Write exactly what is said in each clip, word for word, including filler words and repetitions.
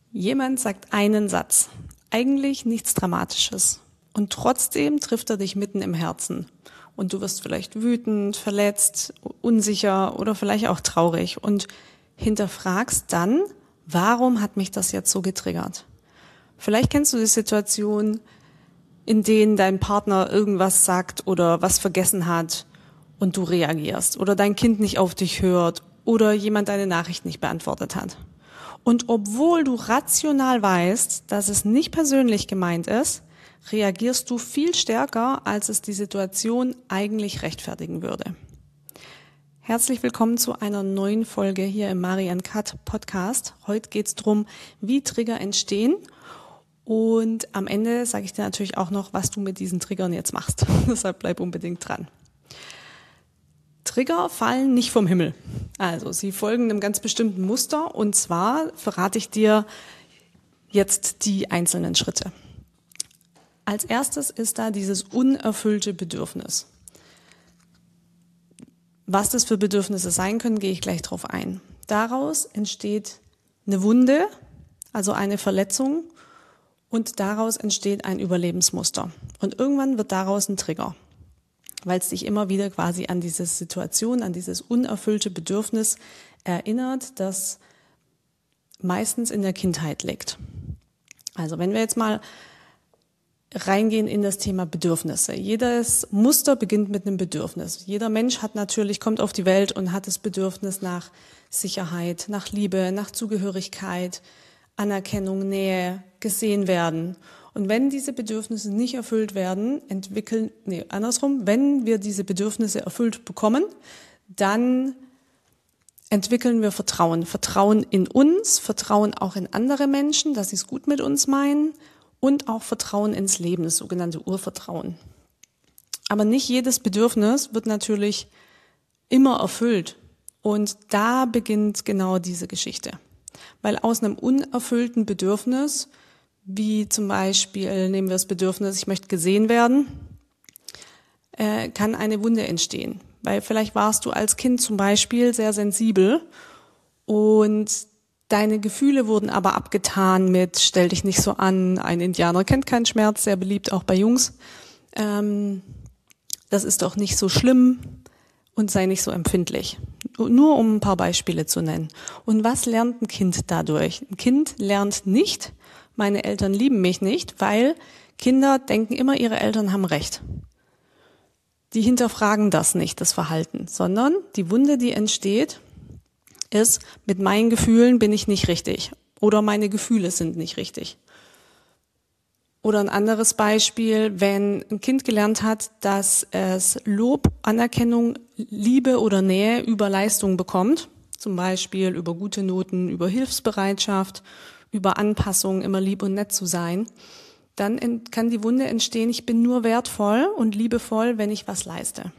Jemand sagt einen Satz, eigentlich nichts Dramatisches, und trotzdem trifft er dich mitten im Herzen. Und du wirst vielleicht wütend, verletzt, unsicher oder vielleicht auch traurig und hinterfragst dann, warum hat mich das jetzt so getriggert? Vielleicht kennst du die Situation, in denen dein Partner irgendwas sagt oder was vergessen hat und du reagierst oder dein Kind nicht auf dich hört oder jemand deine Nachricht nicht beantwortet hat. Und obwohl du rational weißt, dass es nicht persönlich gemeint ist, reagierst du viel stärker, als es die Situation eigentlich rechtfertigen würde. Herzlich willkommen zu einer neuen Folge hier im Mari and Kat Podcast. Heute geht es darum, wie Trigger entstehen. Und am Ende sage ich dir natürlich auch noch, was du mit diesen Triggern jetzt machst. Deshalb bleib unbedingt dran. Trigger fallen nicht vom Himmel. Also sie folgen einem ganz bestimmten Muster, und zwar verrate ich dir jetzt die einzelnen Schritte. Als erstes ist da dieses unerfüllte Bedürfnis. Was das für Bedürfnisse sein können, gehe ich gleich drauf ein. Daraus entsteht eine Wunde, also eine Verletzung, und daraus entsteht ein Überlebensmuster. Und irgendwann wird daraus ein Trigger, weil es dich immer wieder quasi an diese Situation, an dieses unerfüllte Bedürfnis erinnert, das meistens in der Kindheit liegt. Also wenn wir jetzt mal reingehen in das Thema Bedürfnisse. Jedes Muster beginnt mit einem Bedürfnis. Jeder Mensch hat natürlich, kommt auf die Welt und hat das Bedürfnis nach Sicherheit, nach Liebe, nach Zugehörigkeit, Anerkennung, Nähe, gesehen werden. Und wenn diese Bedürfnisse nicht erfüllt werden, entwickeln, nee, andersrum, wenn wir diese Bedürfnisse erfüllt bekommen, dann entwickeln wir Vertrauen. Vertrauen in uns, Vertrauen auch in andere Menschen, dass sie es gut mit uns meinen, und auch Vertrauen ins Leben, das sogenannte Urvertrauen. Aber nicht jedes Bedürfnis wird natürlich immer erfüllt. Und da beginnt genau diese Geschichte. Weil aus einem unerfüllten Bedürfnis, wie zum Beispiel, nehmen wir das Bedürfnis, ich möchte gesehen werden, äh, kann eine Wunde entstehen. Weil vielleicht warst du als Kind zum Beispiel sehr sensibel und deine Gefühle wurden aber abgetan mit stell dich nicht so an, ein Indianer kennt keinen Schmerz, sehr beliebt auch bei Jungs. Ähm, das ist doch nicht so schlimm und sei nicht so empfindlich. Nur um ein paar Beispiele zu nennen. Und was lernt ein Kind dadurch? Ein Kind lernt nicht, meine Eltern lieben mich nicht, weil Kinder denken immer, ihre Eltern haben recht. Die hinterfragen das nicht, das Verhalten, sondern die Wunde, die entsteht, ist, mit meinen Gefühlen bin ich nicht richtig oder meine Gefühle sind nicht richtig. Oder ein anderes Beispiel, wenn ein Kind gelernt hat, dass es Lob, Anerkennung, Liebe oder Nähe über Leistung bekommt, zum Beispiel über gute Noten, über Hilfsbereitschaft, über Anpassung, immer lieb und nett zu sein, dann kann die Wunde entstehen, ich bin nur wertvoll und liebevoll, wenn ich was leiste.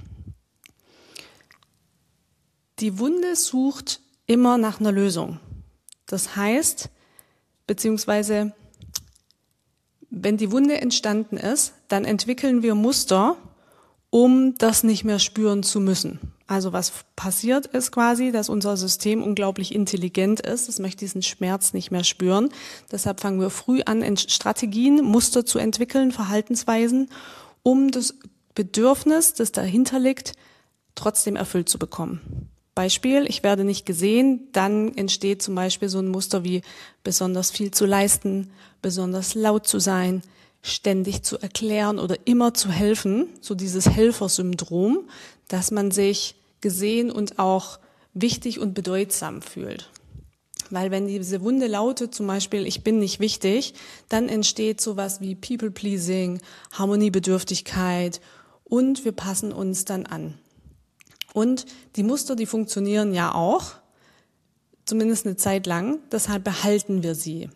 Die Wunde sucht immer nach einer Lösung. Das heißt, beziehungsweise, wenn die Wunde entstanden ist, dann entwickeln wir Muster, um das nicht mehr spüren zu müssen. Also was passiert ist quasi, dass unser System unglaublich intelligent ist. Es möchte diesen Schmerz nicht mehr spüren. Deshalb fangen wir früh an, Strategien, Muster zu entwickeln, Verhaltensweisen, um das Bedürfnis, das dahinter liegt, trotzdem erfüllt zu bekommen. Beispiel, ich werde nicht gesehen, dann entsteht zum Beispiel so ein Muster wie besonders viel zu leisten, besonders laut zu sein, ständig zu erklären oder immer zu helfen, so dieses Helfersyndrom, dass man sich gesehen und auch wichtig und bedeutsam fühlt. Weil wenn diese Wunde lautet, zum Beispiel, ich bin nicht wichtig, dann entsteht sowas wie People-Pleasing, Harmoniebedürftigkeit und wir passen uns dann an. Und die Muster, die funktionieren ja auch, zumindest eine Zeit lang, deshalb behalten wir sie.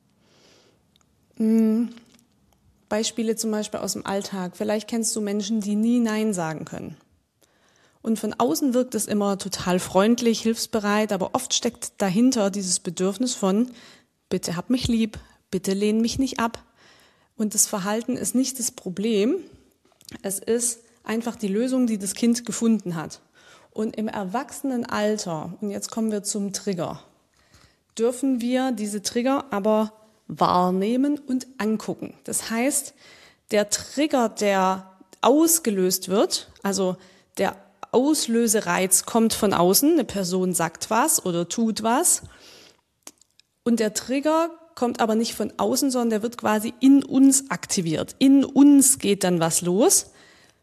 Beispiele zum Beispiel aus dem Alltag. Vielleicht kennst du Menschen, die nie Nein sagen können. Und von außen wirkt es immer total freundlich, hilfsbereit, aber oft steckt dahinter dieses Bedürfnis von, bitte hab mich lieb, bitte lehn mich nicht ab. Und das Verhalten ist nicht das Problem, es ist einfach die Lösung, die das Kind gefunden hat. Und im Erwachsenenalter, und jetzt kommen wir zum Trigger, dürfen wir diese Trigger aber wahrnehmen und angucken. Das heißt, der Trigger, der ausgelöst wird, also der Auslösereiz kommt von außen, eine Person sagt was oder tut was und der Trigger kommt aber nicht von außen, sondern der wird quasi in uns aktiviert. In uns geht dann was los.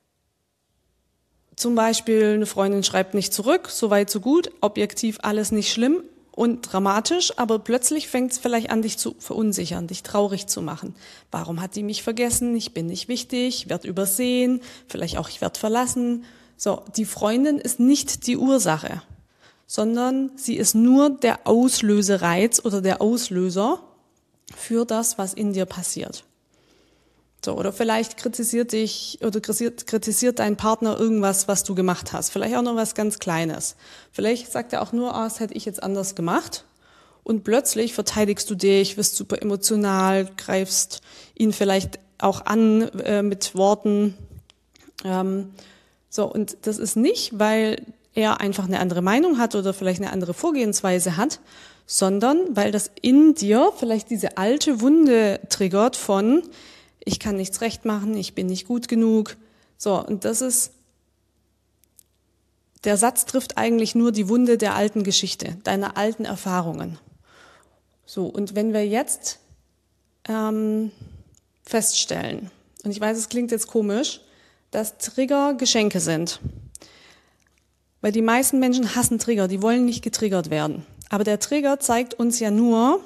Zum Beispiel eine Freundin schreibt nicht zurück, so weit, so gut, objektiv alles nicht schlimm und dramatisch, aber plötzlich fängt es vielleicht an, dich zu verunsichern, dich traurig zu machen. Warum hat die mich vergessen? Ich bin nicht wichtig, werde übersehen, vielleicht auch ich werde verlassen. So, die Freundin ist nicht die Ursache, sondern sie ist nur der Auslösereiz oder der Auslöser für das, was in dir passiert. So, oder vielleicht kritisiert dich oder kritisiert, kritisiert dein Partner irgendwas, was du gemacht hast. Vielleicht auch nur was ganz Kleines. Vielleicht sagt er auch nur, ah, das hätte ich jetzt anders gemacht. Und plötzlich verteidigst du dich, wirst super emotional, greifst ihn vielleicht auch an äh, mit Worten. Ähm, so, und das ist nicht, weil er einfach eine andere Meinung hat oder vielleicht eine andere Vorgehensweise hat, sondern weil das in dir vielleicht diese alte Wunde triggert von ich kann nichts recht machen, ich bin nicht gut genug. So, und das ist, der Satz trifft eigentlich nur die Wunde der alten Geschichte, deiner alten Erfahrungen. So, und wenn wir jetzt ähm, feststellen, und ich weiß, es klingt jetzt komisch, dass Trigger Geschenke sind. Weil die meisten Menschen hassen Trigger, die wollen nicht getriggert werden. Aber der Trigger zeigt uns ja nur,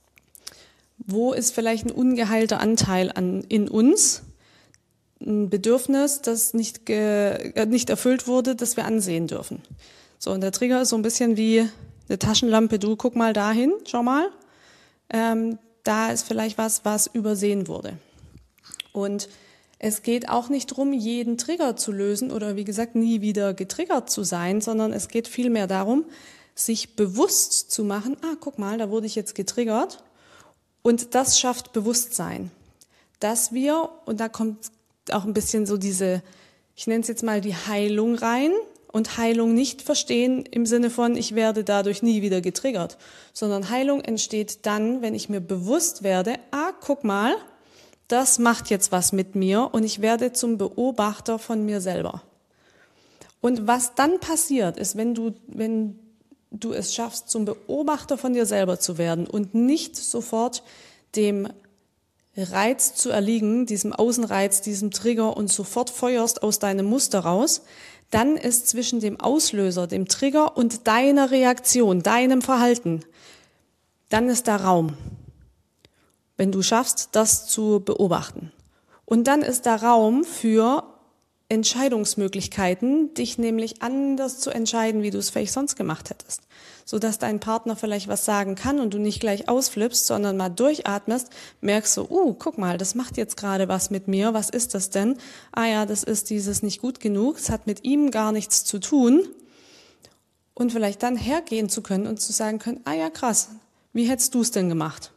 wo ist vielleicht ein ungeheilter Anteil an, in uns, ein Bedürfnis, das nicht, ge, äh, nicht erfüllt wurde, das wir ansehen dürfen. So, und der Trigger ist so ein bisschen wie eine Taschenlampe, du guck mal dahin, schau mal, ähm, da ist vielleicht was, was übersehen wurde. Und es geht auch nicht darum, jeden Trigger zu lösen oder wie gesagt, nie wieder getriggert zu sein, sondern es geht vielmehr darum, sich bewusst zu machen, ah, guck mal, da wurde ich jetzt getriggert. Und das schafft Bewusstsein, dass wir, und da kommt auch ein bisschen so diese, ich nenne es jetzt mal die Heilung rein, und Heilung nicht verstehen im Sinne von, ich werde dadurch nie wieder getriggert, sondern Heilung entsteht dann, wenn ich mir bewusst werde, ah, guck mal, das macht jetzt was mit mir und ich werde zum Beobachter von mir selber. Und was dann passiert, ist, wenn du, wenn du es schaffst, zum Beobachter von dir selber zu werden und nicht sofort dem Reiz zu erliegen, diesem Außenreiz, diesem Trigger und sofort feuerst aus deinem Muster raus, dann ist zwischen dem Auslöser, dem Trigger und deiner Reaktion, deinem Verhalten, dann ist da Raum, wenn du schaffst, das zu beobachten. Und dann ist da Raum für Entscheidungsmöglichkeiten, dich nämlich anders zu entscheiden, wie du es vielleicht sonst gemacht hättest. Sodass dein Partner vielleicht was sagen kann und du nicht gleich ausflippst, sondern mal durchatmest, merkst so, uh, guck mal, das macht jetzt gerade was mit mir, was ist das denn? Ah ja, das ist dieses nicht gut genug, es hat mit ihm gar nichts zu tun. Und vielleicht dann hergehen zu können und zu sagen können, ah ja, krass, wie hättest du es denn gemacht?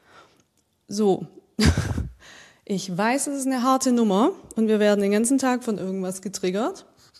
So. Ich weiß, es ist eine harte Nummer und wir werden den ganzen Tag von irgendwas getriggert.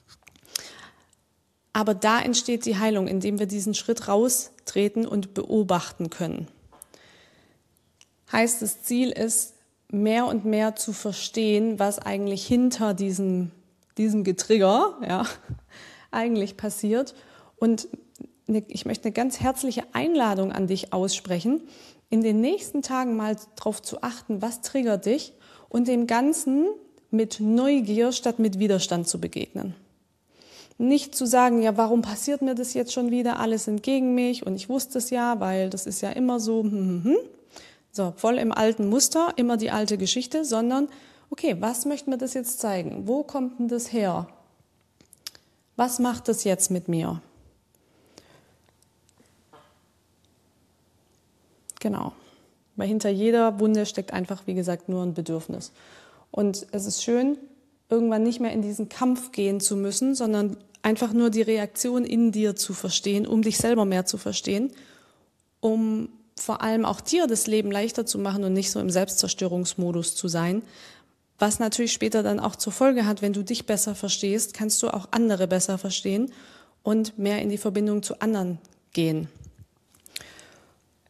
Aber da entsteht die Heilung, indem wir diesen Schritt raustreten und beobachten können. Heißt, das Ziel ist, mehr und mehr zu verstehen, was eigentlich hinter diesem, diesem Getrigger, ja, eigentlich passiert. Und ich möchte eine ganz herzliche Einladung an dich aussprechen, in den nächsten Tagen mal darauf zu achten, was triggert dich und dem Ganzen mit Neugier statt mit Widerstand zu begegnen. Nicht zu sagen, ja, warum passiert mir das jetzt schon wieder, alles sind gegen mich und ich wusste es ja, weil das ist ja immer so, hm, hm, hm. So, voll im alten Muster, immer die alte Geschichte, sondern, okay, was möchte mir das jetzt zeigen? Wo kommt denn das her? Was macht das jetzt mit mir? Genau, weil hinter jeder Wunde steckt einfach, wie gesagt, nur ein Bedürfnis. Und es ist schön, irgendwann nicht mehr in diesen Kampf gehen zu müssen, sondern einfach nur die Reaktion in dir zu verstehen, um dich selber mehr zu verstehen, um vor allem auch dir das Leben leichter zu machen und nicht so im Selbstzerstörungsmodus zu sein, was natürlich später dann auch zur Folge hat, wenn du dich besser verstehst, kannst du auch andere besser verstehen und mehr in die Verbindung zu anderen gehen.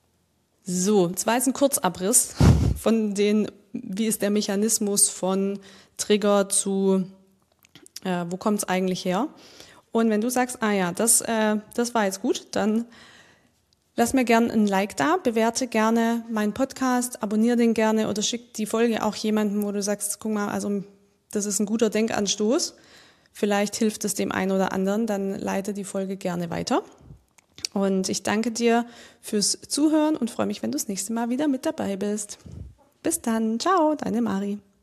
So, das war jetzt ein Kurzabriss von den, wie ist der Mechanismus von Trigger zu, äh, wo kommt es eigentlich her? Und wenn du sagst, ah ja, das, äh, das war jetzt gut, dann lass mir gerne ein Like da, bewerte gerne meinen Podcast, abonniere den gerne oder schick die Folge auch jemandem, wo du sagst, guck mal, also das ist ein guter Denkanstoß. Vielleicht hilft es dem einen oder anderen, dann leite die Folge gerne weiter. Und ich danke dir fürs Zuhören und freue mich, wenn du das nächste Mal wieder mit dabei bist. Bis dann. Ciao, deine Mari.